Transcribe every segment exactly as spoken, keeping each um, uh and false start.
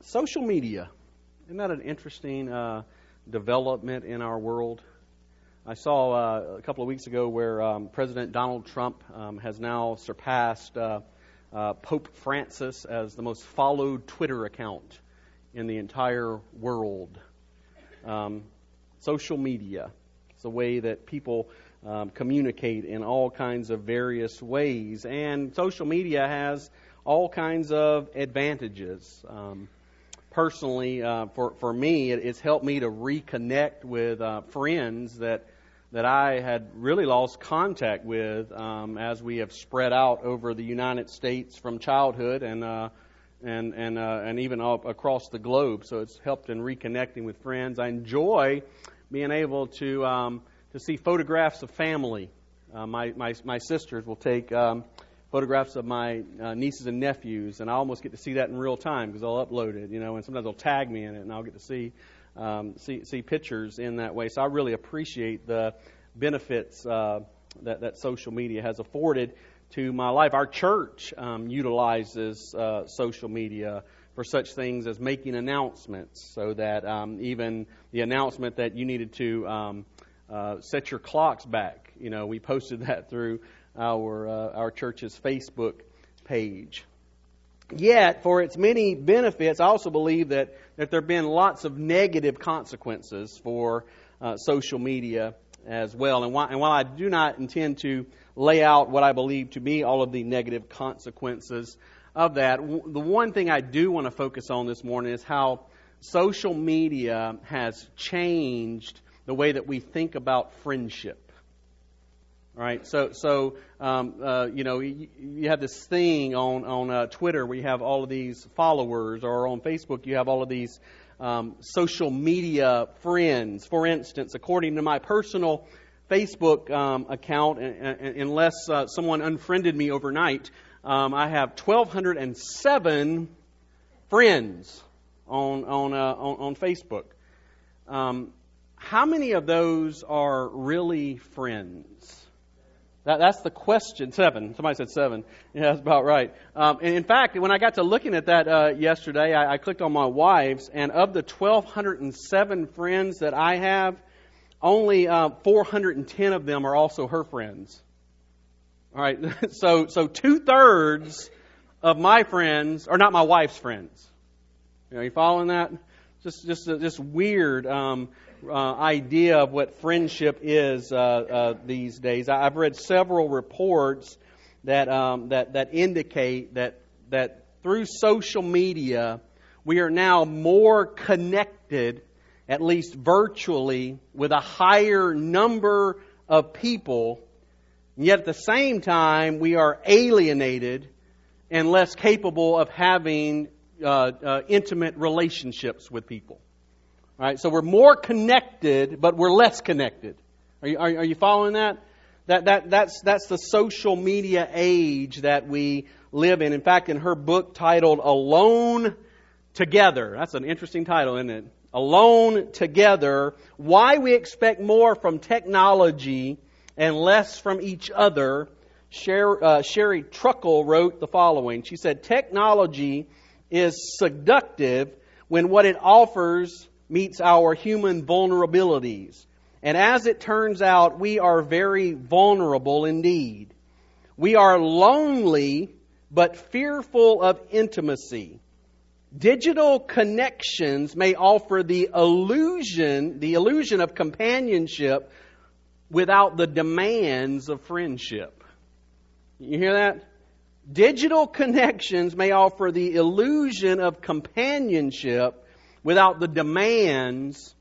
Social media, isn't that an interesting uh, development in our world? I saw uh, a couple of weeks ago where um, President Donald Trump um, has now surpassed uh, uh, Pope Francis as the most followed Twitter account in the entire world. Um, social media, it's a way that people um, communicate in all kinds of various ways, and social media has all kinds of advantages. Um, personally, uh, for for me, it, it's helped me to reconnect with uh, friends that that I had really lost contact with um, as we have spread out over the United States from childhood and uh, and and uh, and even up across the globe. So it's helped in reconnecting with friends. I enjoy being able to um, to see photographs of family. Uh, my my my sisters will take Um, photographs of my uh, nieces and nephews, and I almost get to see that in real time because they'll upload it, you know, and sometimes they'll tag me in it, and I'll get to see um, see, see pictures in that way. So I really appreciate the benefits uh, that that social media has afforded to my life. Our church um, utilizes uh, social media for such things as making announcements, so that um, even the announcement that you needed to um, uh, set your clocks back, you know, we posted that through our uh, our church's Facebook page. Yet, for its many benefits, I also believe that, that there have been lots of negative consequences for uh, social media as well. And while, and while I do not intend to lay out what I believe to be all of the negative consequences of that, w- the one thing I do want to focus on this morning is how social media has changed the way that we think about friendship. Right, so so um, uh, you know you, you have this thing on on uh, Twitter where you have all of these followers, or on Facebook you have all of these um, social media friends. For instance, according to my personal Facebook um, account, and, and, unless uh, someone unfriended me overnight, um, I have one thousand two hundred seven friends on on uh, on, on Facebook. Um, how many of those are really friends? That, that's the question. Seven. Somebody said seven. Yeah, that's about right. Um, and in fact, when I got to looking at that uh, yesterday, I, I clicked on my wife's, and of the one thousand two hundred seven friends that I have, only uh, four hundred ten of them are also her friends. All right. so so two thirds of my friends are not my wife's friends. Are you following that? Just just just weird. Um, Uh, idea of what friendship is uh, uh, these days. I've read several reports that um, that that indicate that that through social media we are now more connected, at least virtually, with a higher number of people, and yet at the same time we are alienated and less capable of having uh, uh, intimate relationships with people. All right, so we're more connected, but we're less connected. Are you, are, are you following that? That that that's that's the social media age that we live in. In fact, in her book titled "Alone Together," that's an interesting title, isn't it? Alone Together: Why We Expect More from Technology and Less from Each Other. Sher, uh, Sherry Truckle wrote the following. She said, "Technology is seductive when what it offers meets our human vulnerabilities. And as it turns out, we are very vulnerable indeed. We are lonely, but fearful of intimacy. Digital connections may offer the illusion, the illusion of companionship without the demands of friendship." You hear that? Digital connections may offer the illusion of companionship without the demands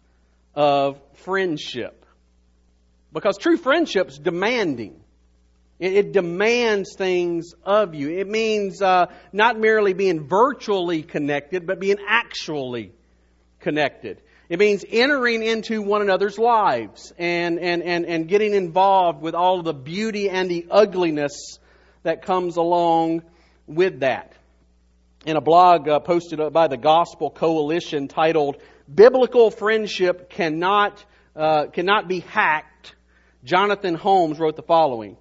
of friendship. Because true friendship's demanding. It, it demands things of you. It means uh, not merely being virtually connected, but being actually connected. It means entering into one another's lives and, and, and, and getting involved with all of the beauty and the ugliness that comes along with that. In a blog uh, posted by the Gospel Coalition titled "Biblical Friendship Cannot uh, Cannot Be Hacked," Jonathan Holmes wrote the following.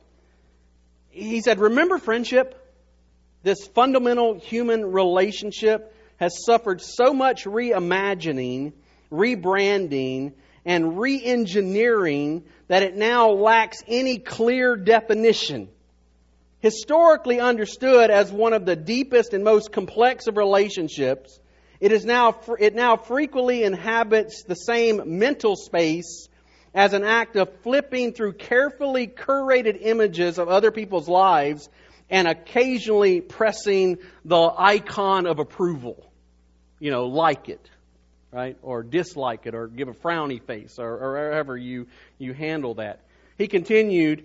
He said, "Remember friendship? This fundamental human relationship has suffered so much reimagining, rebranding, and re-engineering that it now lacks any clear definition. Historically understood as one of the deepest and most complex of relationships, it is now it now frequently inhabits the same mental space as an act of flipping through carefully curated images of other people's lives and occasionally pressing the icon of approval. You know, like it, right? Or dislike it, or give a frowny face, or, or however you, you handle that. He continued,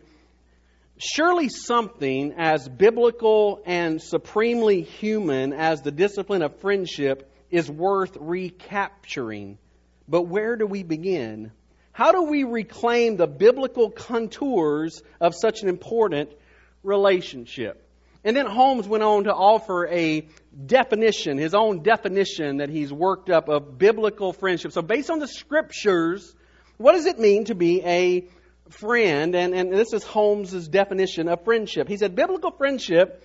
surely something as biblical and supremely human as the discipline of friendship is worth recapturing. But where do we begin? How do we reclaim the biblical contours of such an important relationship? And then Holmes went on to offer a definition, his own definition that he's worked up of biblical friendship. So based on the Scriptures, what does it mean to be a friend? And, and this is Holmes' definition of friendship. He said, biblical friendship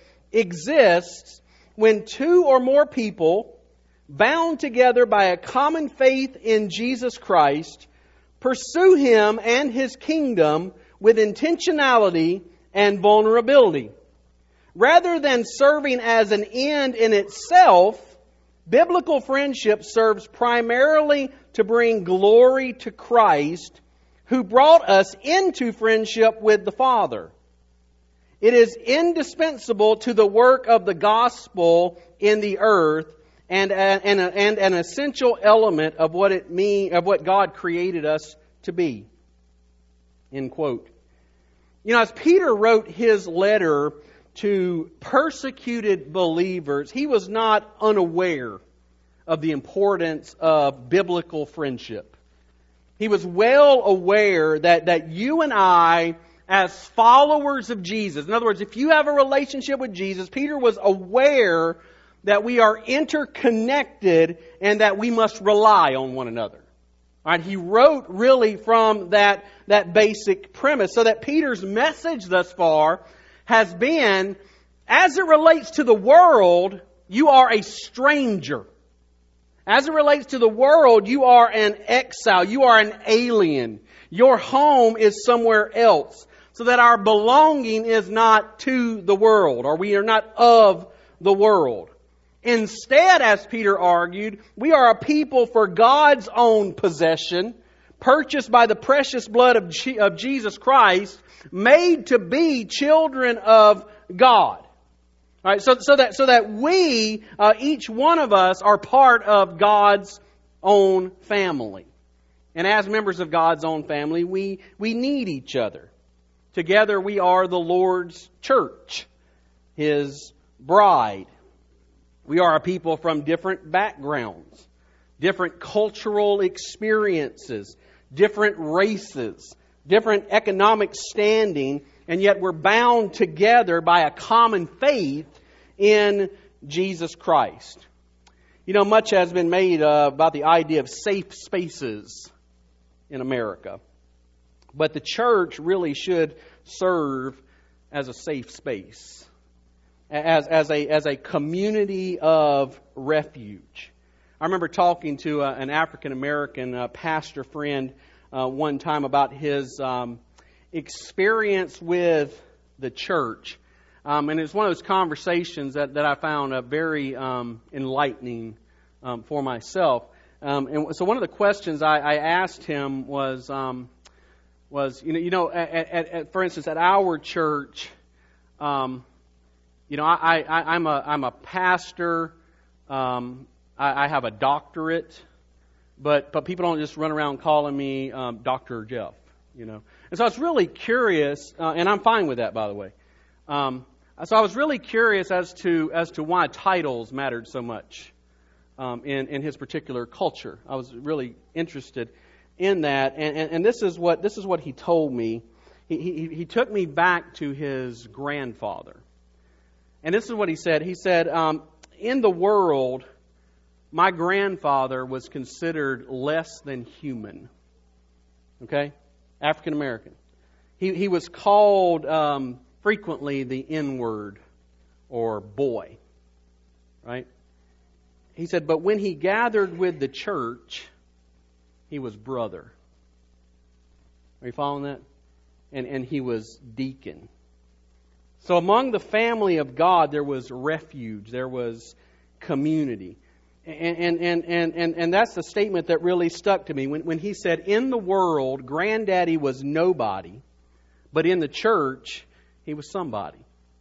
exists when two or more people, bound together by a common faith in Jesus Christ, pursue Him and His kingdom with intentionality and vulnerability. Rather than serving as an end in itself, biblical friendship serves primarily to bring glory to Christ, who brought us into friendship with the Father. It is indispensable to the work of the gospel in the earth, and, and, and an essential element of what it mean, of what God created us to be. End quote. You know, as Peter wrote his letter to persecuted believers, he was not unaware of the importance of biblical friendship. He was well aware that, that you and I, as followers of Jesus, in other words, if you have a relationship with Jesus, Peter was aware that we are interconnected and that we must rely on one another. All right, he wrote really from that, that basic premise, so that Peter's message thus far has been, as it relates to the world, you are a stranger. As it relates to the world, you are an exile. You are an alien. Your home is somewhere else. So that our belonging is not to the world, or we are not of the world. Instead, as Peter argued, we are a people for God's own possession, purchased by the precious blood of, G- of Jesus Christ, made to be children of God. All right, so, so that so that we, uh, each one of us, are part of God's own family. And as members of God's own family, we, we need each other. Together we are the Lord's church, His bride. We are a people from different backgrounds, different cultural experiences, different races, different economic standing, and yet we're bound together by a common faith in Jesus Christ. You know, much has been made uh, about the idea of safe spaces in America. But the church really should serve as a safe space, as, as, a, as a community of refuge. I remember talking to uh, an African American uh, pastor friend uh, one time about his um, experience with the church. Um, and it's one of those conversations that, that I found uh, very um, enlightening um, for myself. Um, and so one of the questions I, I asked him was, um, was you know, you know, at, at, at, for instance, at our church, um, you know, I, I, I'm a I'm a pastor. Um, I, I have a doctorate, but but people don't just run around calling me um, Doctor Jeff. You know, and so I was really curious, uh, and I'm fine with that, by the way. Um, so I was really curious as to as to why titles mattered so much um, in in his particular culture. I was really interested in that, and, and, and this is what this is what he told me. He, he he took me back to his grandfather, and this is what he said. He said, um, "In the world, my grandfather was considered less than human." Okay, African American. He he was called um, frequently the N-word or boy, right? he said, but when he gathered with the church, he was brother. Are you following that? And, and he was deacon. So among the family of God, there was refuge. There was community. And, and, and, and, and, and that's the statement that really stuck to me. When, when he said, in the world, Granddaddy was nobody, but in the church, he was somebody.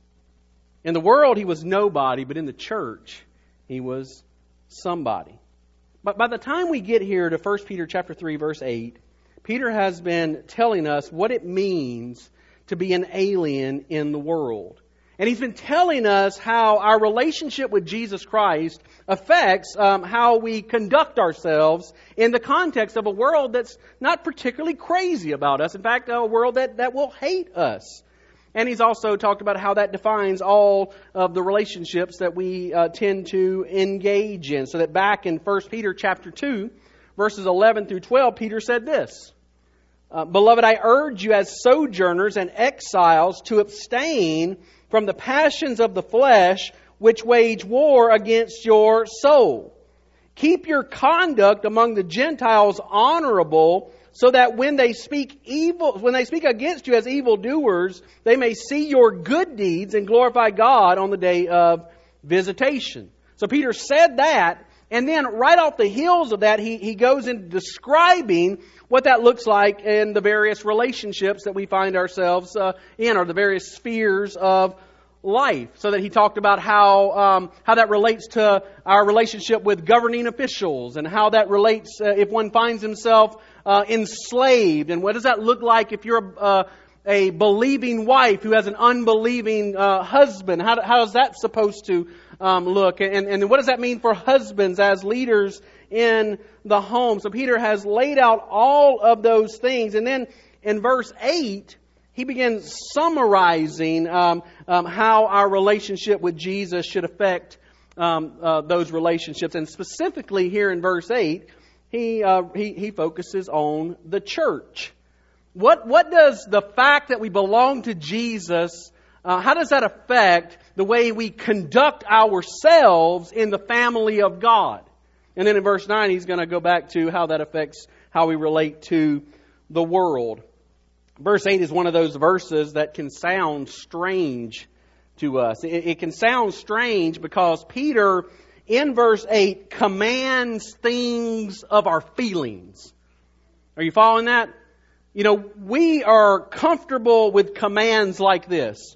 In the world, he was nobody, but in the church, he was somebody. But by the time we get here to First Peter chapter three, verse eight, Peter has been telling us what it means to be an alien in the world. And he's been telling us how our relationship with Jesus Christ affects um, how we conduct ourselves in the context of a world that's not particularly crazy about us. In fact, a world that, that will hate us. And he's also talked about how that defines all of the relationships that we uh, tend to engage in. So that back in First Peter chapter two, verses eleven through twelve, Peter said this, uh, Beloved, I urge you as sojourners and exiles to abstain from the passions of the flesh which wage war against your soul. Keep your conduct among the Gentiles honorable, so that when they speak evil, when they speak against you as evildoers, they may see your good deeds and glorify God on the day of visitation. So Peter said that, and then right off the heels of that, he, he goes into describing what that looks like in the various relationships that we find ourselves uh, in, or the various spheres of life. So that he talked about how um, how that relates to our relationship with governing officials, and how that relates uh, if one finds himself uh, enslaved, and what does that look like if you're a, uh, a believing wife who has an unbelieving uh, husband. How, how is that supposed to um, look? And, and what does that mean for husbands as leaders in the home? So Peter has laid out all of those things. And then in verse eight, he begins summarizing um, um, how our relationship with Jesus should affect um, uh, those relationships. And specifically here in verse eight, he, uh, he, he focuses on the church. What, what does the fact that we belong to Jesus, uh, how does that affect the way we conduct ourselves in the family of God? And then in verse nine, he's going to go back to how that affects how we relate to the world. Verse eight is one of those verses that can sound strange to us. It, it can sound strange because Peter, in verse eight, commands things of our feelings. Are you following that? You know, we are comfortable with commands like this.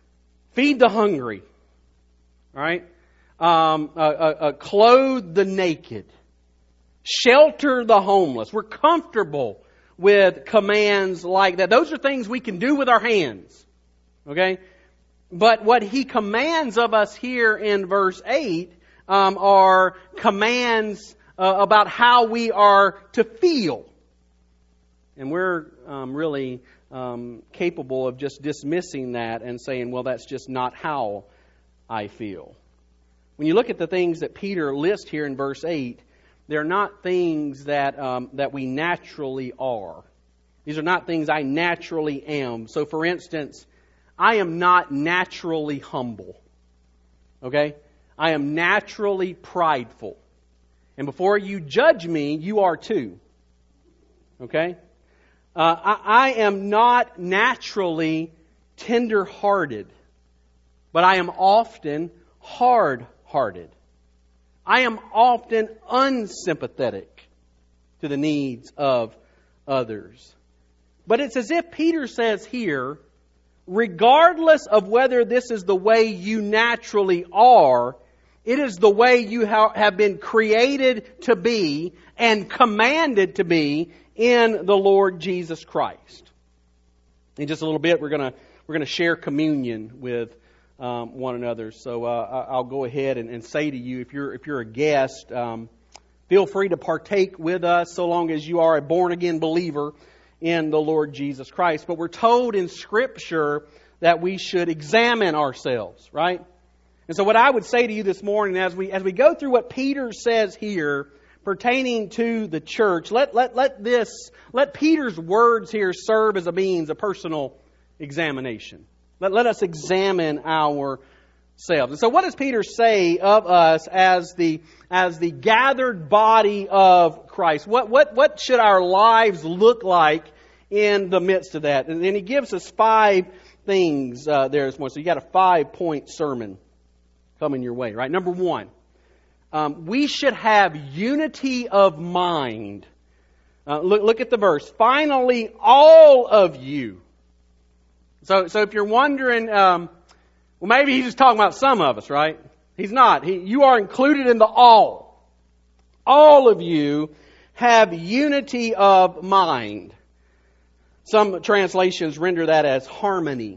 Feed the hungry. All right? Um, uh, uh, uh, clothe the naked. Shelter the homeless. We're comfortable with commands like that. Those are things we can do with our hands. Okay? But what he commands of us here in verse eight um, are commands uh, about how we are to feel. And we're um, really um, capable of just dismissing that and saying, well, that's just not how I feel. When you look at the things that Peter lists here in verse eight, they're not things that um, that we naturally are. These are not things I naturally am. So, for instance, I am not naturally humble. Okay? I am naturally prideful. And before you judge me, you are too. Okay? Uh, I, I am not naturally tender-hearted, but I am often hard-hearted. I am often unsympathetic to the needs of others. But it's as if Peter says here, regardless of whether this is the way you naturally are, it is the way you ha- have been created to be and commanded to be in the Lord Jesus Christ. In just a little bit, we're gonna we're gonna share communion with um, one another. So uh, I'll go ahead and, and say to you, if you're if you're a guest, um, feel free to partake with us, so long as you are a born again believer in the Lord Jesus Christ. But we're told in Scripture that we should examine ourselves, right? And so what I would say to you this morning, as we as we go through what Peter says here pertaining to the church, let let let this let Peter's words here serve as a means of personal examination. Let let us examine our selves. And so what does Peter say of us as the as the gathered body of Christ? What what what should our lives look like in the midst of that? And then he gives us five things uh, there this morning. So you got a five-point sermon coming your way, right? Number one, um, we should have unity of mind. Uh, look, look at the verse. Finally, all of you. So, so if you're wondering, um, well, maybe he's just talking about some of us, right? He's not. He, you are included in the all. All of you have unity of mind. Some translations render that as harmony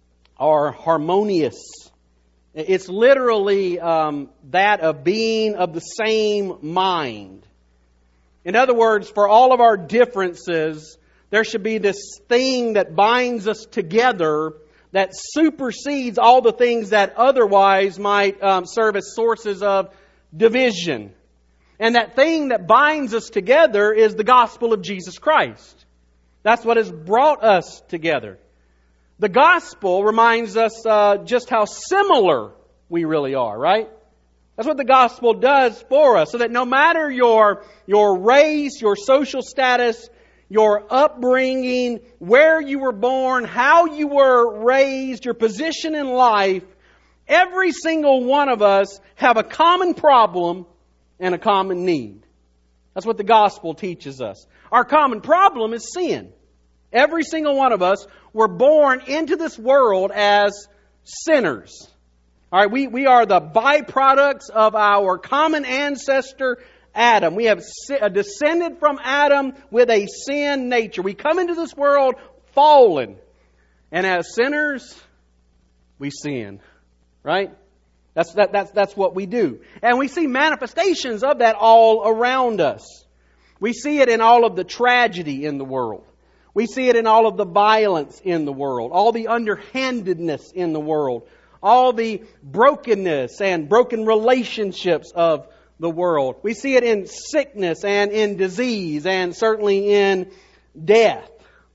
or harmonious. It's literally um, that of being of the same mind. In other words, for all of our differences, there should be this thing that binds us together that supersedes all the things that otherwise might um, serve as sources of division. And that thing that binds us together is the gospel of Jesus Christ. That's what has brought us together. The gospel reminds us uh, just how similar we really are, right? That's what the gospel does for us, so that no matter your, your race, your social status, your upbringing, where you were born, how you were raised, your position in life, every single one of us have a common problem and a common need. That's what the gospel teaches us. Our common problem is sin. Every single one of us were born into this world as sinners. All right, we, we are the byproducts of our common ancestor, Adam. We have descended from Adam with a sin nature. We come into this world fallen. And as sinners, we sin. Right? That's, that, that's, that's what we do. And we see manifestations of that all around us. We see it in all of the tragedy in the world. We see it in all of the violence in the world. All the underhandedness in the world. All the brokenness and broken relationships of the world. We see it in sickness and in disease and certainly in death.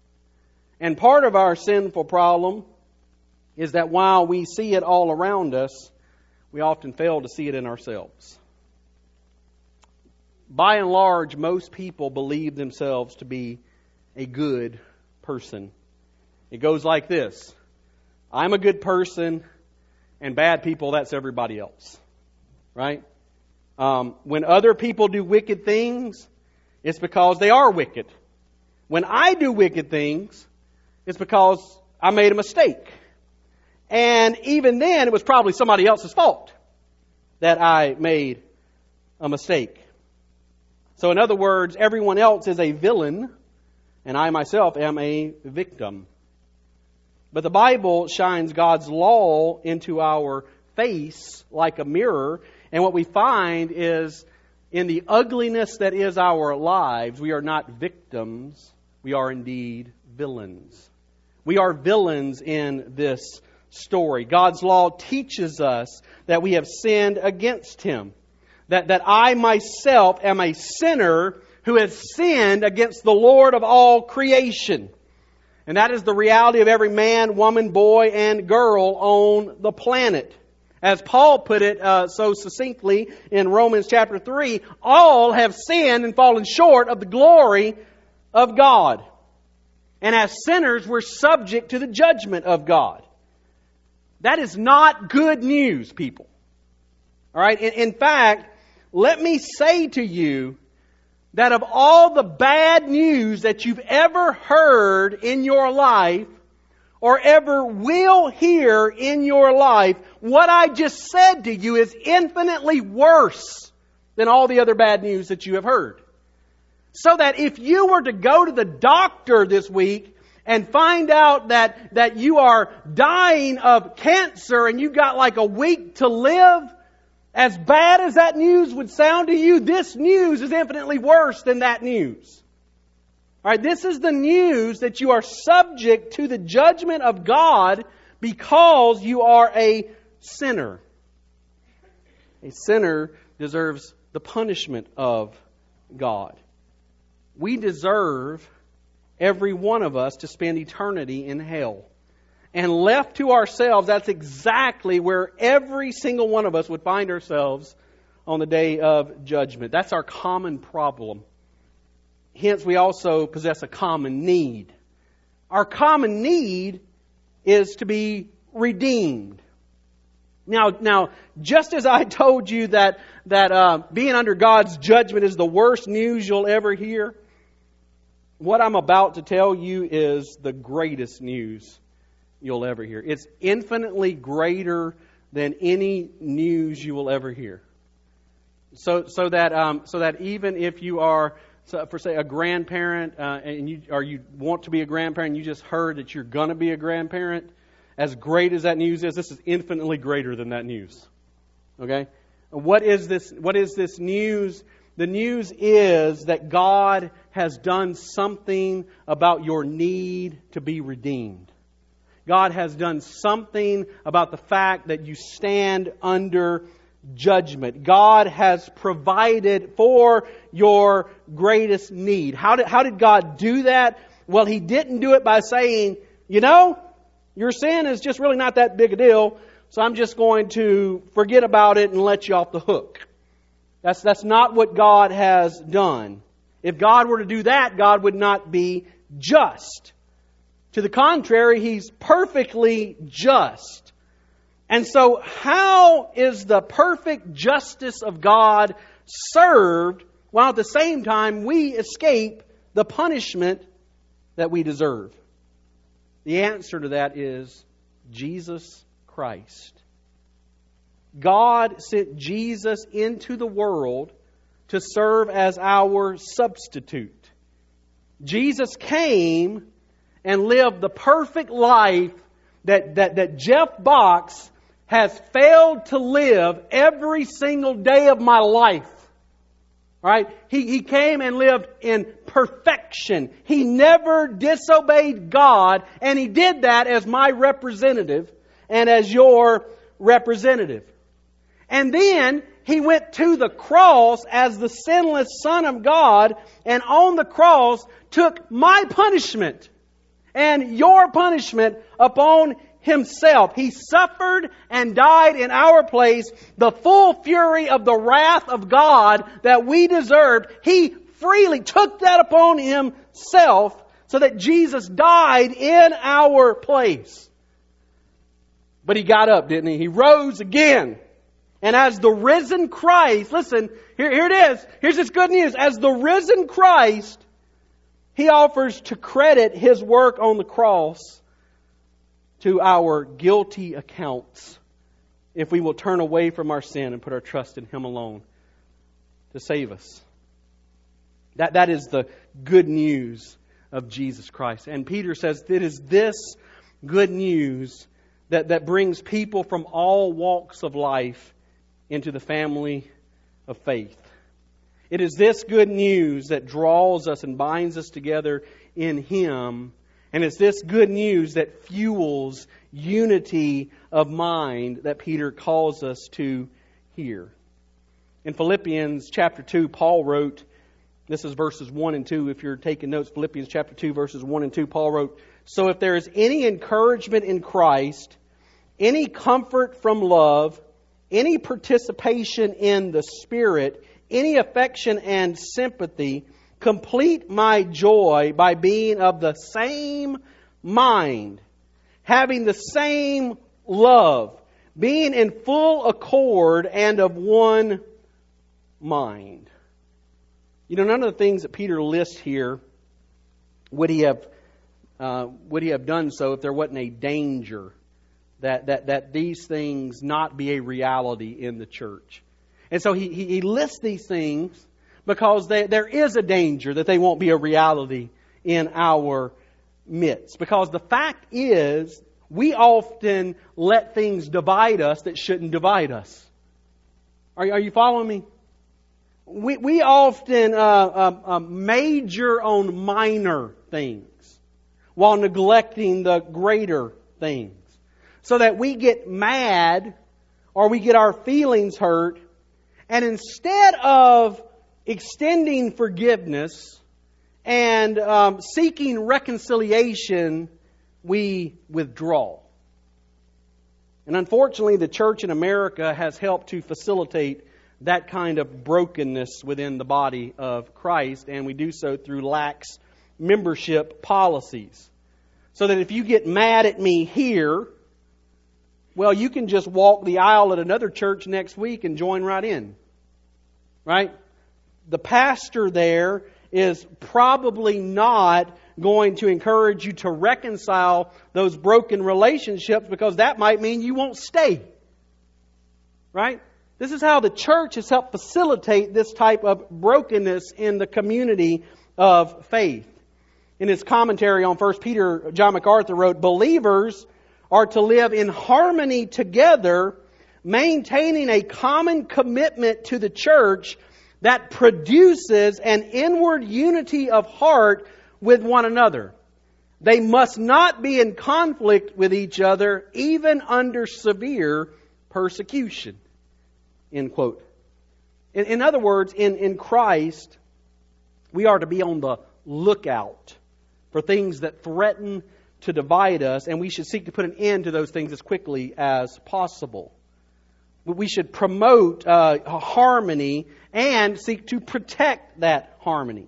And part of our sinful problem is that while we see it all around us, we often fail to see it in ourselves. By and large, most people believe themselves to be a good person. It goes like this. I'm a good person, and bad people, that's everybody else. Right? Um, when other people do wicked things, it's because they are wicked. When I do wicked things, it's because I made a mistake. And even then, it was probably somebody else's fault that I made a mistake. So in other words, everyone else is a villain, and I myself am a victim. But the Bible shines God's law into our face like a mirror. And what we find is in the ugliness that is our lives, we are not victims. We are indeed villains. We are villains in this story. God's law teaches us that we have sinned against Him. That, that I myself am a sinner who has sinned against the Lord of all creation. And that is the reality of every man, woman, boy, and girl on the planet. As Paul put it uh, so succinctly in Romans chapter three, all have sinned and fallen short of the glory of God. And as sinners, we're subject to the judgment of God. That is not good news, people. All right. In, in fact, let me say to you that of all the bad news that you've ever heard in your life, or ever will hear in your life, what I just said to you is infinitely worse than all the other bad news that you have heard. So that if you were to go to the doctor this week and find out that, that you are dying of cancer and you've got like a week to live, as bad as that news would sound to you, this news is infinitely worse than that news. All right, this is the news that you are subject to the judgment of God because you are a sinner. A sinner deserves the punishment of God. We deserve, every one of us, to spend eternity in hell. and left to ourselves, that's exactly where every single one of us would find ourselves on the day of judgment. That's our common problem. Hence, we also possess a common need. Our common need is to be redeemed. Now, now, just as I told you that that uh, being under God's judgment is the worst news you'll ever hear, what I'm about to tell you is the greatest news you'll ever hear. It's infinitely greater than any news you will ever hear. So, so that um, so that even if you are, so for say, a grandparent, uh, and you or you want to be a grandparent, and you just heard that you're going to be a grandparent. As great as that news is, this is infinitely greater than that news. Okay? What is this, what is this news? The news is that God has done something about your need to be redeemed. God has done something about the fact that you stand under judgment. God has provided for your greatest need. How did, how did God do that? Well, He didn't do it by saying, you know, your sin is just really not that big a deal, so I'm just going to forget about it and let you off the hook. That's, that's not what God has done. If God were to do that, God would not be just. To the contrary, He's perfectly just. And so how is the perfect justice of God served while at the same time we escape the punishment that we deserve? The answer to that is Jesus Christ. God sent Jesus into the world to serve as our substitute. Jesus came and lived the perfect life that, that, that Jeff Box has failed to live every single day of my life. Right? He, he came and lived in perfection. He never disobeyed God, and He did that as my representative and as your representative. And then He went to the cross as the sinless Son of God, and on the cross took my punishment and your punishment upon Himself. He suffered and died in our place, the full fury of the wrath of God that we deserved. He freely took that upon Himself so that Jesus died in our place. But He got up, didn't He? He rose again. And as the risen Christ, listen, here, here it is. Here's this good news. As the risen Christ, He offers to credit His work on the cross to our guilty accounts if we will turn away from our sin and put our trust in Him alone to save us. That, that is the good news of Jesus Christ. And Peter says it is this good news that, that brings people from all walks of life into the family of faith. It is this good news that draws us and binds us together in Him. And it's this good news that fuels unity of mind that Peter calls us to hear. In Philippians chapter two, Paul wrote, this is verses one and two, if you're taking notes, Philippians chapter two, verses one and two, Paul wrote, "So if there is any encouragement in Christ, any comfort from love, any participation in the Spirit, any affection and sympathy, complete my joy by being of the same mind, having the same love, being in full accord and of one mind." You know, none of the things that Peter lists here would he have uh, would he have done so if there wasn't a danger that that that these things not be a reality in the church. And so he he, he lists these things because they, there is a danger that they won't be a reality in our midst. Because the fact is, we often let things divide us that shouldn't divide us. Are, are you following me? We, we often uh, uh, uh, major on minor things while neglecting the greater things. So that we get mad or we get our feelings hurt, and instead of extending forgiveness and um, seeking reconciliation, we withdraw. And unfortunately, the church in America has helped to facilitate that kind of brokenness within the body of Christ, and we do so through lax membership policies. So that if you get mad at me here, well, you can just walk the aisle at another church next week and join right in. Right? The pastor there is probably not going to encourage you to reconcile those broken relationships, because that might mean you won't stay. Right? This is how the church has helped facilitate this type of brokenness in the community of faith. In his commentary on First Peter, John MacArthur wrote, "Believers are to live in harmony together, maintaining a common commitment to the church that produces an inward unity of heart with one another. They must not be in conflict with each other, even under severe persecution." End quote. In, in other words, in, in Christ, we are to be on the lookout for things that threaten to divide us, and we should seek to put an end to those things as quickly as possible. We should promote uh, harmony and seek to protect that harmony.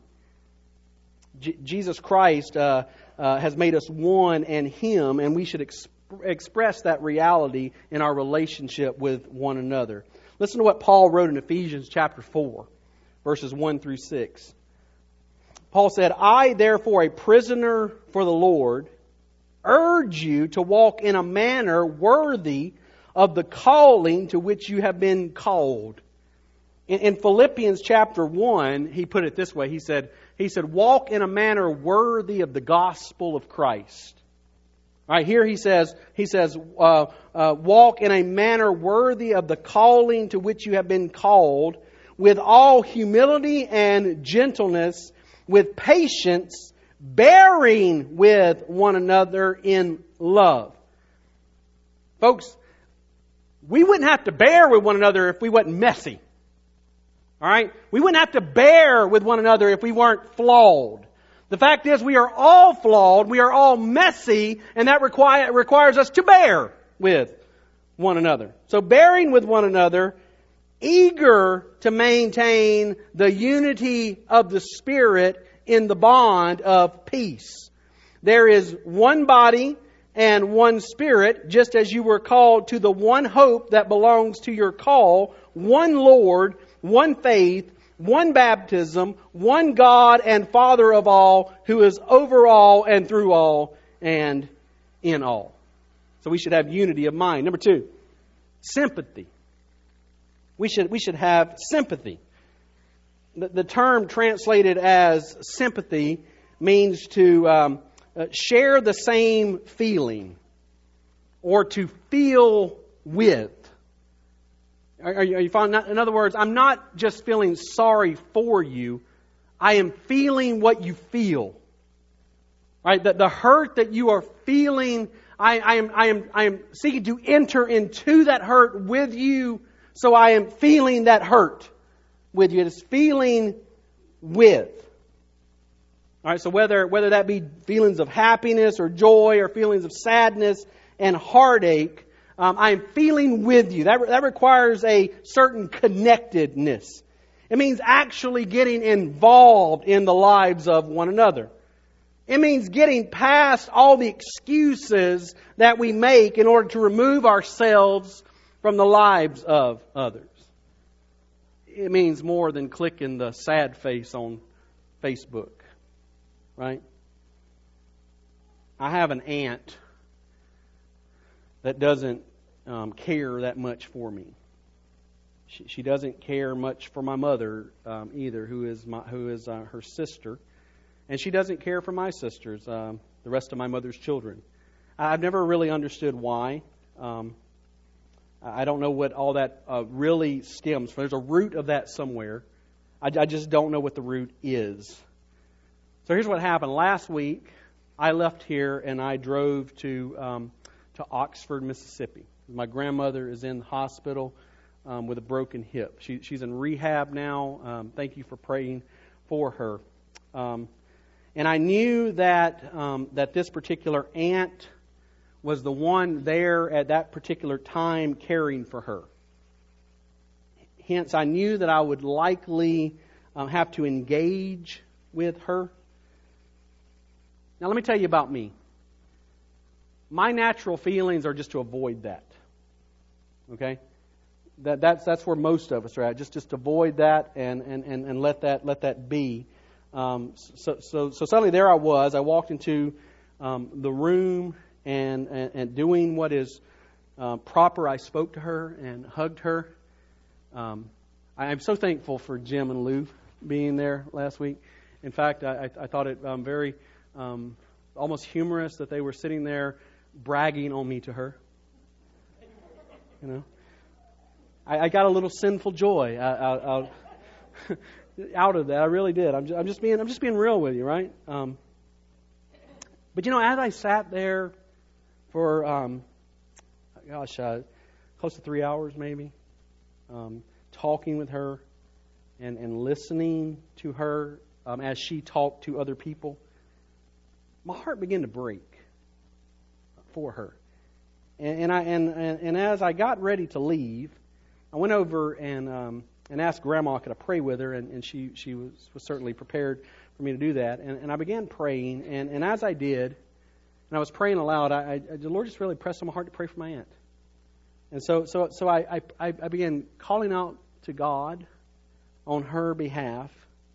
J- Jesus Christ uh, uh, has made us one in Him, and we should exp- express that reality in our relationship with one another. Listen to what Paul wrote in Ephesians chapter four, verses one through six. Paul said, "I, therefore, a prisoner for the Lord, urge you to walk in a manner worthy of the calling to which you have been called." In, in Philippians chapter one, he put it this way. He said, he said, "Walk in a manner worthy of the gospel of Christ." Right here he says, he says, uh, uh, "Walk in a manner worthy of the calling to which you have been called, with all humility and gentleness, with patience, bearing with one another in love." Folks, we wouldn't have to bear with one another if we wasn't messy. All right? We wouldn't have to bear with one another if we weren't flawed. The fact is, we are all flawed, we are all messy, and that require, requires us to bear with one another. So bearing with one another, eager to maintain the unity of the Spirit in the bond of peace. There is one body and one Spirit, just as you were called to the one hope that belongs to your call, one Lord, one faith, one baptism, one God and Father of all, who is over all and through all and in all. So we should have unity of mind. Number two, sympathy. We should, we should have sympathy. The, the term translated as sympathy means to um, uh, share the same feeling or to feel with. Are, are you, are you following? In other words, I'm not just feeling sorry for you. I am feeling what you feel. Right? The, the hurt that you are feeling, I, I am, I am, I am seeking to enter into that hurt with you. So I am feeling that hurt with you. It is feeling with. All right. So whether whether that be feelings of happiness or joy or feelings of sadness and heartache, um, I am feeling with you. That that requires a certain connectedness. It means actually getting involved in the lives of one another. It means getting past all the excuses that we make in order to remove ourselves from the lives of others. It means more than clicking the sad face on Facebook, right? I have an aunt that doesn't um, care that much for me. She, she doesn't care much for my mother um, either, who is my who is uh, her sister, and she doesn't care for my sisters, um, the rest of my mother's children. I've never really understood why. Um, I don't know what all that uh, really stems from. There's a root of that somewhere. I, I just don't know what the root is. So here's what happened. Last week, I left here and I drove to um, to Oxford, Mississippi. My grandmother is in the hospital um, with a broken hip. She, she's in rehab now. Um, thank you for praying for her. Um, and I knew that um, that this particular aunt was the one there at that particular time caring for her. Hence, I knew that I would likely um, have to engage with her. Now, let me tell you about me. My natural feelings are just to avoid that. Okay? That that's that's where most of us are at. Just just avoid that and and, and, and let that let that be. Um, so so so suddenly there I was. I walked into um, the room and, and and doing what is uh, proper. I spoke to her and hugged her. Um, I am so thankful for Jim and Lou being there last week. In fact, I, I thought it um, very um, almost humorous that they were sitting there bragging on me to her. You know, I, I got a little sinful joy out, out, out of that. I really did. I'm just, I'm just being I'm just being real with you, right? Um, but you know, as I sat there for um, gosh, uh, close to three hours maybe, um, talking with her and and listening to her um, as she talked to other people, my heart began to break for her. And, and I and, and and as I got ready to leave, I went over and um, and asked Grandma could I pray with her, and, and she she was, was certainly prepared for me to do that. And, and I began praying, and, and as I did, and I was praying aloud, I, I, the Lord just really pressed on my heart to pray for my aunt. And so so so I, I, I began calling out to God on her behalf.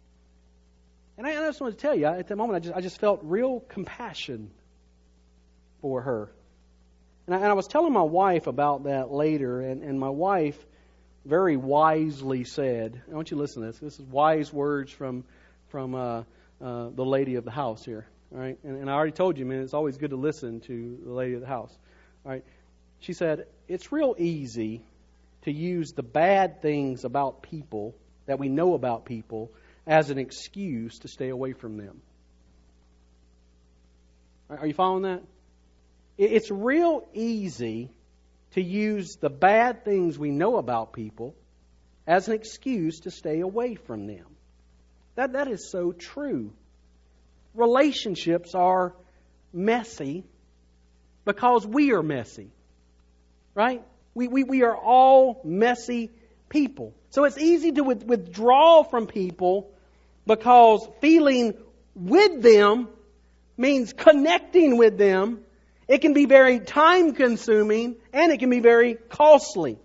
And I, and I just wanted to tell you, at that moment, I just I just felt real compassion for her. And I, and I was telling my wife about that later, and, and my wife very wisely said, I want you to listen to this. This is wise words from from uh, uh, the lady of the house here. All right, and, and I already told you, man, it's always good to listen to the lady of the house. All right, she said, it's real easy to use the bad things about people that we know about people as an excuse to stay away from them. Are you following that? It's real easy to use the bad things we know about people as an excuse to stay away from them. That that is so true. Relationships are messy because we are messy. Right? We we, we are all messy people. So it's easy to with, withdraw from people because feeling with them means connecting with them. It can be very time-consuming, and it can be very costly.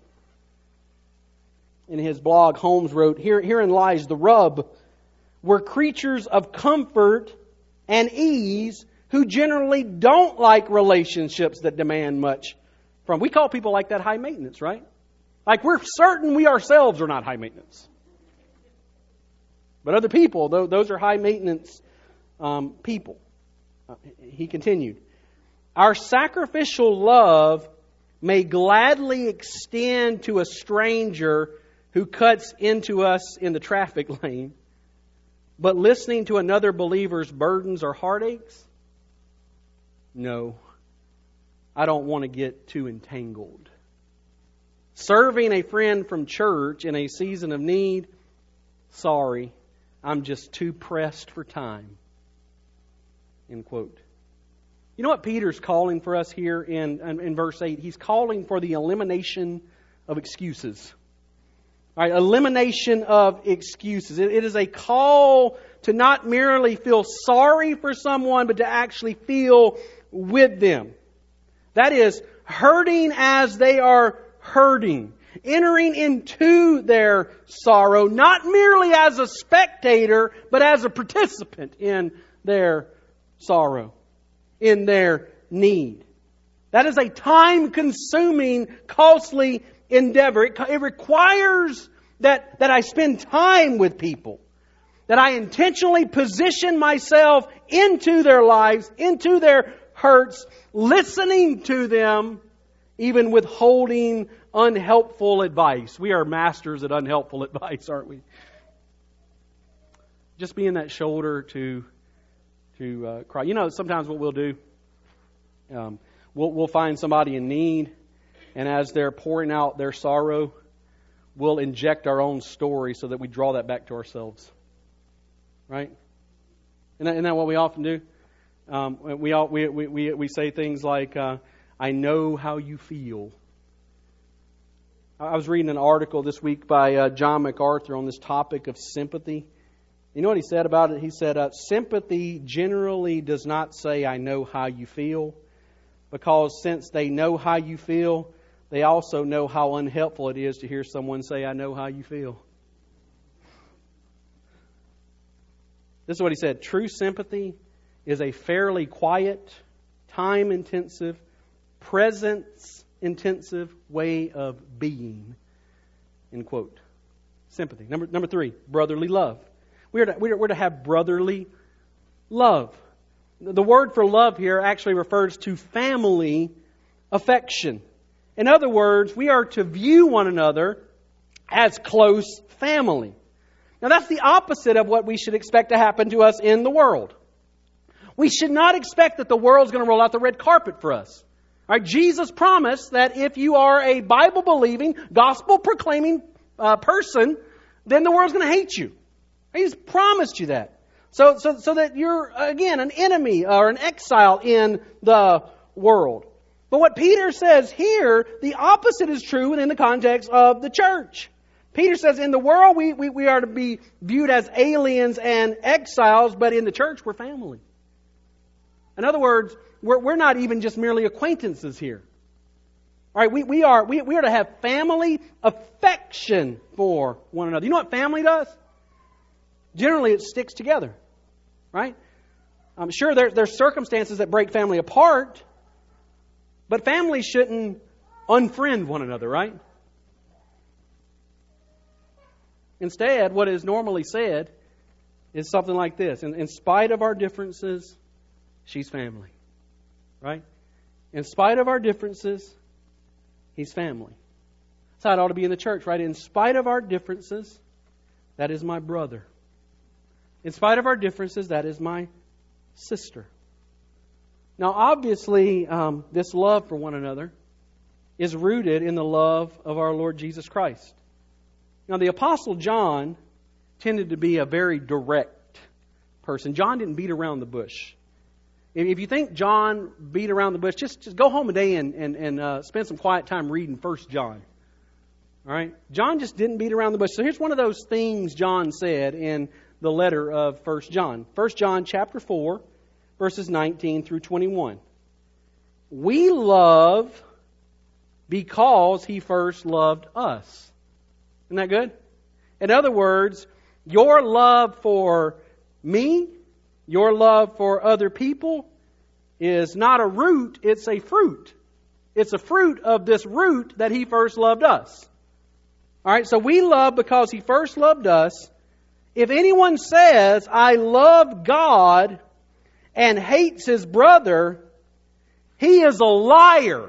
In his blog, Holmes wrote, Here, Herein lies the rub. We're creatures of comfort and ease who generally don't like relationships that demand much from. We call people like that high maintenance, right? Like we're certain we ourselves are not high maintenance. But other people, those are high maintenance um, people. Uh, he continued. Our sacrificial love may gladly extend to a stranger who cuts into us in the traffic lane, but listening to another believer's burdens or heartaches? No, I don't want to get too entangled. Serving a friend from church in a season of need? Sorry, I'm just too pressed for time. End quote. You know what Peter's calling for us here in, in, in verse eight? He's calling for the elimination of excuses. All right, elimination of excuses. It, it is a call to not merely feel sorry for someone, but to actually feel with them. That is, hurting as they are hurting. Entering into their sorrow, not merely as a spectator, but as a participant in their sorrow, in their need. That is a time-consuming, costly endeavor. It, it requires that, that I spend time with people. That I intentionally position myself into their lives, into their hurts, listening to them, even withholding unhelpful advice. We are masters at unhelpful advice, aren't we? Just being that shoulder to to uh, cry. You know, sometimes what we'll do, um, we'll, we'll find somebody in need, and as they're pouring out their sorrow, we'll inject our own story so that we draw that back to ourselves. Right? Isn't that, isn't that what we often do? Um, we, all, we, we, we, we say things like, uh, I know how you feel. I was reading an article this week by uh, John MacArthur on this topic of sympathy. You know what he said about it? He said, uh, sympathy generally does not say, I know how you feel, because since they know how you feel, they also know how unhelpful it is to hear someone say, I know how you feel. This is what he said. True sympathy is a fairly quiet, time-intensive, presence-intensive way of being. End quote. Sympathy. Number number three, brotherly love. We are to, we are, we're to have brotherly love. The word for love here actually refers to family affection. In other words, we are to view one another as close family. Now that's the opposite of what we should expect to happen to us in the world. We should not expect that the world's going to roll out the red carpet for us. All right, Jesus promised that if you are a Bible-believing, gospel-proclaiming uh, person, then the world's going to hate you. He's promised you that. So, so, so that you're, again, an enemy or an exile in the world. But what Peter says here, the opposite is true within the context of the church. Peter says in the world we, we, we are to be viewed as aliens and exiles, but in the church we're family. In other words, we're, we're not even just merely acquaintances here. All right, we, we are we, we are to have family affection for one another. You know what family does? Generally, it sticks together, right? I'm sure there, there's circumstances that break family apart, but families shouldn't unfriend one another, right? Instead, what is normally said is something like this. In, in spite of our differences, she's family, right? In spite of our differences, he's family. That's how it ought to be in the church, right? In spite of our differences, that is my brother. In spite of our differences, that is my sister. Now, obviously, um, this love for one another is rooted in the love of our Lord Jesus Christ. Now, the Apostle John tended to be a very direct person. John didn't beat around the bush. If you think John beat around the bush, just, just go home today and, and, and uh, spend some quiet time reading First John. All right? John just didn't beat around the bush. So here's one of those things John said in the letter of First John. First John chapter four, verses nineteen through twenty-one. We love because He first loved us. Isn't that good? In other words, your love for me, your love for other people is not a root, it's a fruit. It's a fruit of this root that He first loved us. All right, so we love because He first loved us. If anyone says, I love God and hates his brother, he is a liar.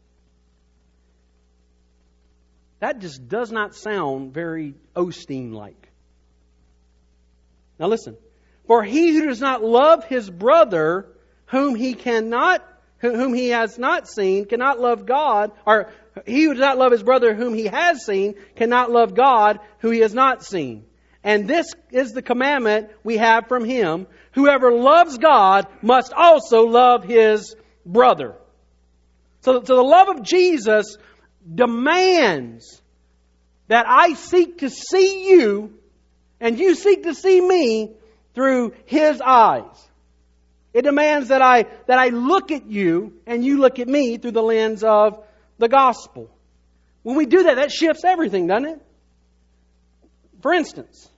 That just does not sound very Osteen-like. Now listen. For he who does not love his brother, whom he cannot, whom he has not seen, cannot love God, or he who does not love his brother whom he has seen, cannot love God who he has not seen. And this is the commandment we have from Him. Whoever loves God must also love his brother. So, so the love of Jesus demands that I seek to see you and you seek to see me through His eyes. It demands that I that I look at you and you look at me through the lens of the gospel. When we do that, that shifts everything, doesn't it? For instance,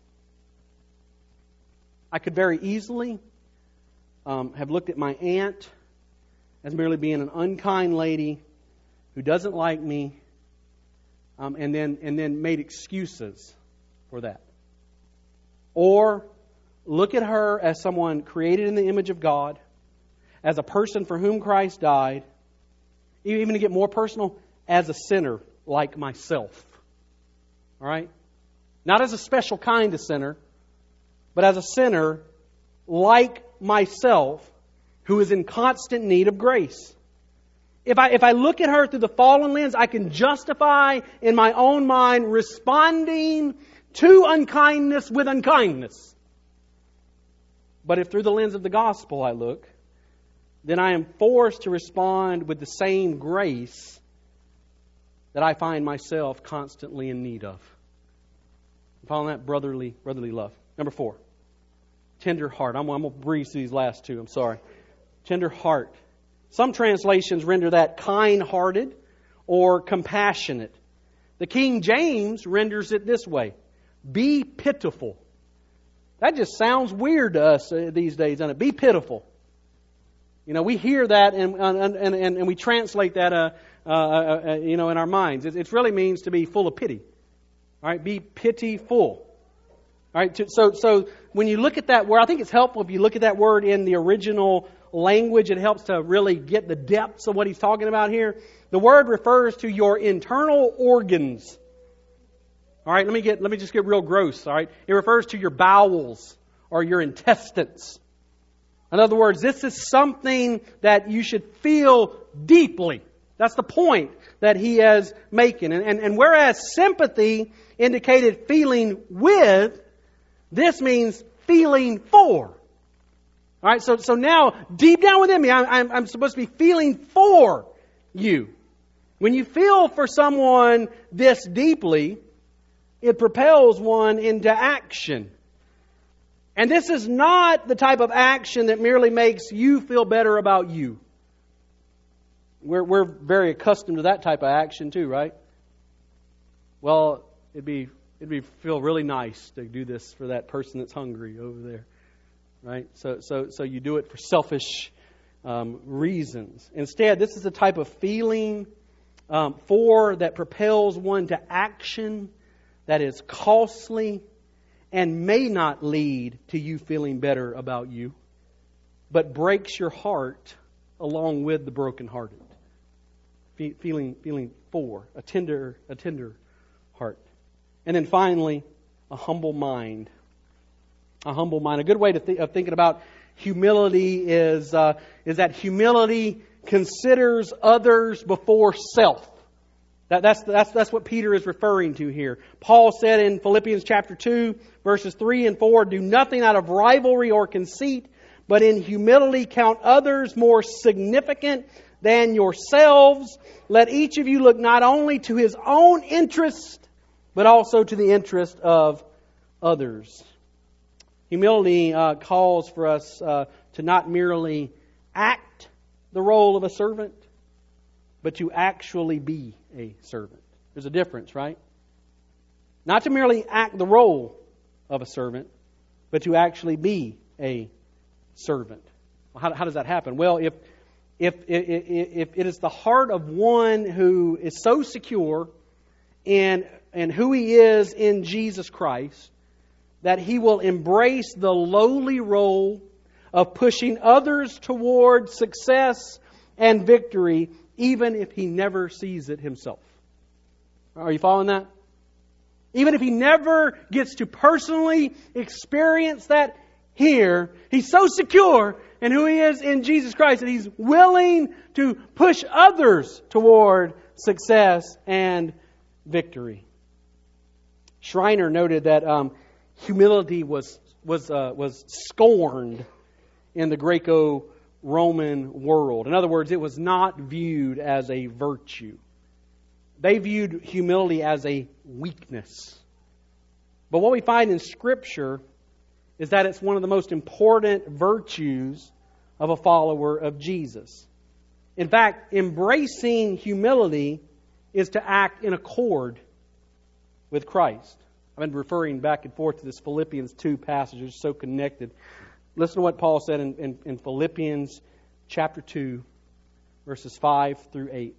I could very easily um, have looked at my aunt as merely being an unkind lady who doesn't like me, um, and then and then made excuses for that. Or look at her as someone created in the image of God, as a person for whom Christ died, even to get more personal, as a sinner like myself. All right? Not as a special kind of sinner, but as a sinner like myself who is in constant need of grace. If I, if I look at her through the fallen lens, I can justify in my own mind responding to unkindness with unkindness. But if through the lens of the gospel I look, then I am forced to respond with the same grace that I find myself constantly in need of. I'm calling that brotherly, brotherly love. Number four, tender heart. I'm, I'm going to breeze through these last two. I'm sorry. Tender heart. Some translations render that kind-hearted or compassionate. The King James renders it this way: be pitiful. That just sounds weird to us these days, doesn't it? Be pitiful. You know, we hear that and and and, and we translate that, uh, uh, uh, you know, in our minds. It, it really means to be full of pity. All right, be pitiful. All right, so so when you look at that word, I think it's helpful if you look at that word in the original language. It helps to really get the depths of what he's talking about here. The word refers to your internal organs. All right, let me get let me just get real gross. All right, it refers to your bowels or your intestines. In other words, this is something that you should feel deeply. That's the point that he is making. And, and, and whereas sympathy indicated feeling with, this means feeling for. All right, so so now deep down within me, I'm, I'm, I'm supposed to be feeling for you. When you feel for someone this deeply, it propels one into action. And this is not the type of action that merely makes you feel better about you. We're we're very accustomed to that type of action too, right? Well, it'd be it'd be feel really nice to do this for that person that's hungry over there, right? So so so you do it for selfish um, reasons. Instead, this is the type of feeling um, for that propels one to action that is costly and may not lead to you feeling better about you, but breaks your heart along with the brokenhearted. Fe- feeling, feeling for a tender, a tender heart, and then finally, a humble mind. A humble mind. A good way to th- of thinking about humility is uh, is that humility considers others before self. That, that's, that's, that's what Peter is referring to here. Paul said in Philippians chapter two, verses three and four, do nothing out of rivalry or conceit, but in humility count others more significant than yourselves. Let each of you look not only to his own interest, but also to the interest of others. Humility uh, calls for us uh, to not merely act the role of a servant, but to actually be a servant. There's a difference, right? Not to merely act the role of a servant, but to actually be a servant. Well, how, how does that happen? Well, if, if, if, if it is the heart of one who is so secure in, in who he is in Jesus Christ, that he will embrace the lowly role of pushing others toward success and victory, even if he never sees it himself. Are you following that? Even if he never gets to personally experience that here, he's so secure in who he is in Jesus Christ that he's willing to push others toward success and victory. Schreiner noted that um, humility was was uh, was scorned in the Greco-Roman world. In other words, it was not viewed as a virtue. They viewed humility as a weakness. But what we find in Scripture is that it's one of the most important virtues of a follower of Jesus. In fact, embracing humility is to act in accord with Christ. I've been referring back and forth to this Philippians two passage. It's so connected. Listen to what Paul said in, in, in Philippians chapter two, verses five through eight.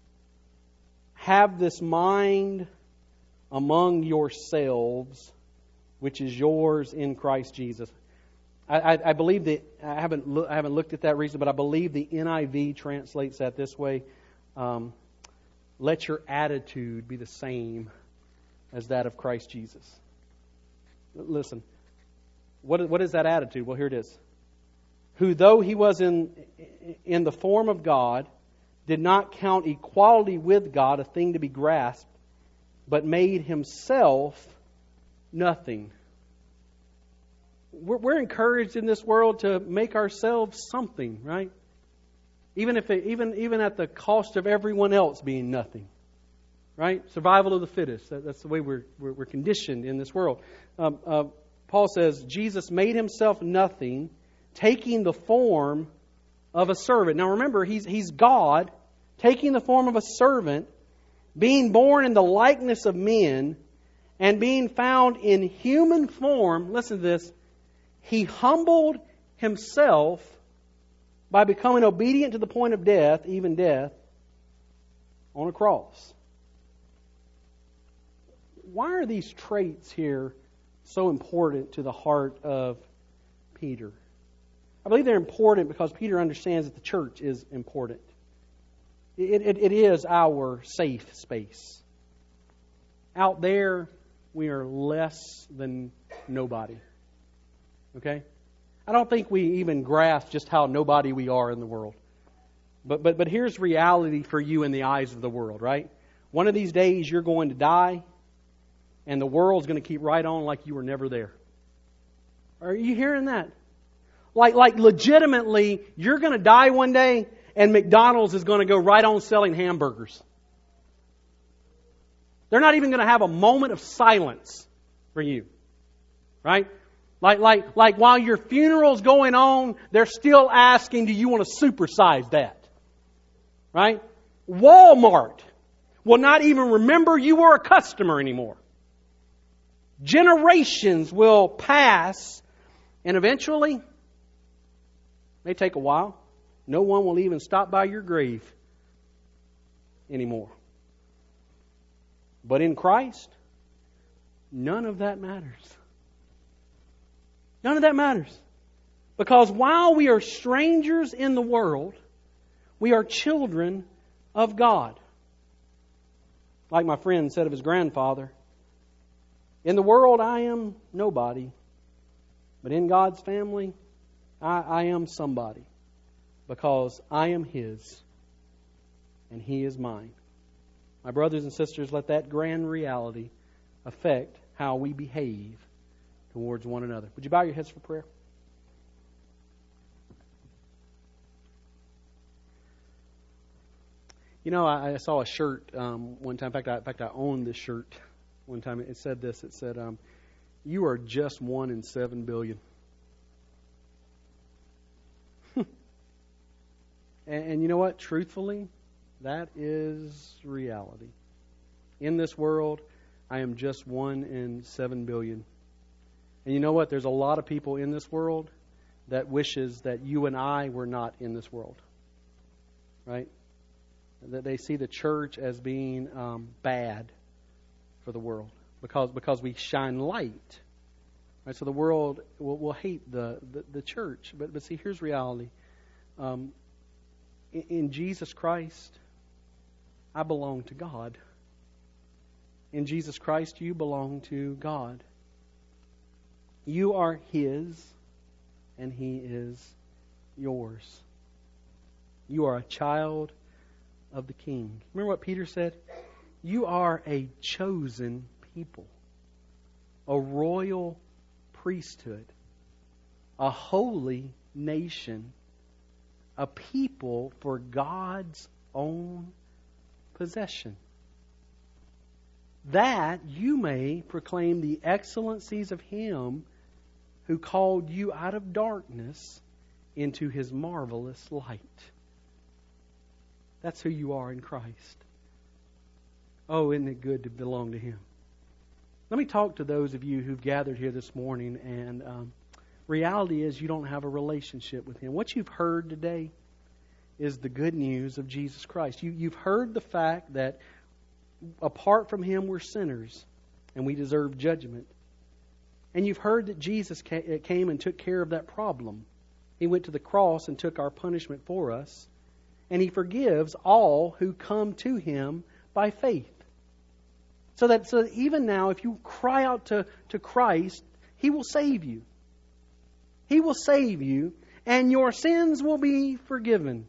Have this mind among yourselves, which is yours in Christ Jesus. I, I, I believe that I haven't lo- I haven't looked at that recently, but I believe the N I V translates that this way: um, "Let your attitude be the same as that of Christ Jesus." Listen, what what is that attitude? Well, here it is: who, though he was in in the form of God, did not count equality with God a thing to be grasped, but made himself nothing. We're, we're encouraged in this world to make ourselves something, right? Even if it, even even at the cost of everyone else being nothing. Right? Survival of the fittest. That, that's the way we're, we're, we're conditioned in this world. Um, uh, Paul says, Jesus made himself nothing, taking the form of a servant. Now remember, he's, he's God, taking the form of a servant, being born in the likeness of men, and being found in human form. Listen to this. He humbled himself by becoming obedient to the point of death, even death, on a cross. Why are these traits here so important to the heart of Peter? I believe they're important because Peter understands that the church is important. It, it, it is our safe space. Out there, we are less than nobody. Okay? I don't think we even grasp just how nobody we are in the world. But but but here's reality for you in the eyes of the world, right? One of these days you're going to die, and the world's going to keep right on like you were never there. Are you hearing that? Like, like legitimately, you're going to die one day, and McDonald's is going to go right on selling hamburgers. They're not even going to have a moment of silence for you. Right? Like, like, like while your funeral's going on, they're still asking, do you want to supersize that? Right? Walmart will not even remember you were a customer anymore. Generations will pass, and eventually, may take a while, no one will even stop by your grave anymore. But in Christ, none of that matters. None of that matters. Because while we are strangers in the world, we are children of God. Like my friend said of his grandfather, in the world I am nobody, but in God's family I, I am somebody, because I am His and He is mine. My brothers and sisters, let that grand reality affect how we behave towards one another. Would you bow your heads for prayer? You know, I, I saw a shirt um, one time. In fact, I, in fact, I owned this shirt one time. It said this. It said, um, "You are just one in seven billion." and, and you know what? Truthfully, that is reality. In this world, I am just one in seven billion. And you know what? There's a lot of people in this world that wishes that you and I were not in this world. Right? That they see the church as being um, bad for the world because because we shine light. Right? So the world will, will hate the, the, the church. But but see, here's reality. Um, in, in Jesus Christ, I belong to God. In Jesus Christ, you belong to God. You are His, and He is yours. You are a child of the King. Remember what Peter said? You are a chosen people, a royal priesthood, a holy nation, a people for God's own possession, that you may proclaim the excellencies of Him who called you out of darkness into His marvelous light. That's who you are in Christ. Oh, isn't it good to belong to Him? Let me talk to those of you who've gathered here this morning, and um, reality is you don't have a relationship with Him. What you've heard today is the good news of Jesus Christ. You, you've heard the fact that apart from Him we're sinners and we deserve judgment. And you've heard that Jesus came and took care of that problem. He went to the cross and took our punishment for us. And He forgives all who come to Him by faith. So that, so that even now, if you cry out to, to Christ, He will save you. He will save you, and your sins will be forgiven.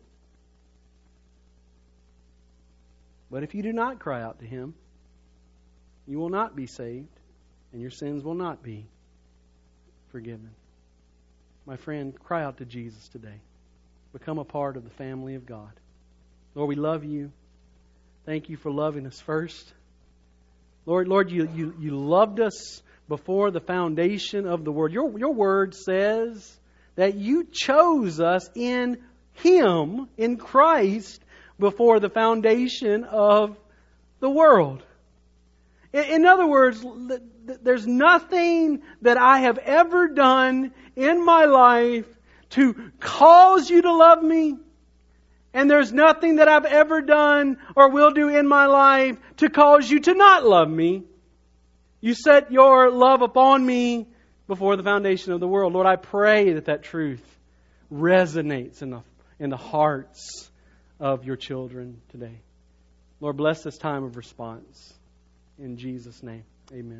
But if you do not cry out to Him, you will not be saved, and your sins will not be forgiven. My friend, cry out to Jesus today. become a part of the family of God. Lord, we love You. Thank You for loving us first. Lord, Lord, You, you, you loved us before the foundation of the world. Your, your word says that You chose us in Him, in Christ, before the foundation of the world. In, in other words, there's nothing that I have ever done in my life to cause You to love me. And there's nothing that I've ever done or will do in my life to cause You to not love me. You set Your love upon me before the foundation of the world. Lord, I pray that that truth resonates in the, in the hearts of Your children today. Lord, bless this time of response. In Jesus' name, amen.